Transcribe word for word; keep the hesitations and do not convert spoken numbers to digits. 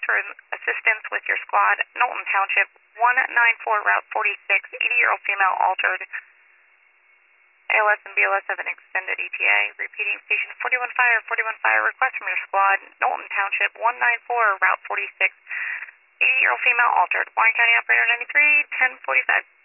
for assistance with your squad, Knowlton Township, one nine four, Route forty-six, eighty-year-old female altered. A L S and B L S have an extended E T A. Repeating, station forty-one fire, forty-one fire, request from your squad, Knowlton Township, one nine four, Route forty-six, eighty-year-old female altered. Warren County Operator ninety-three, ten forty-five.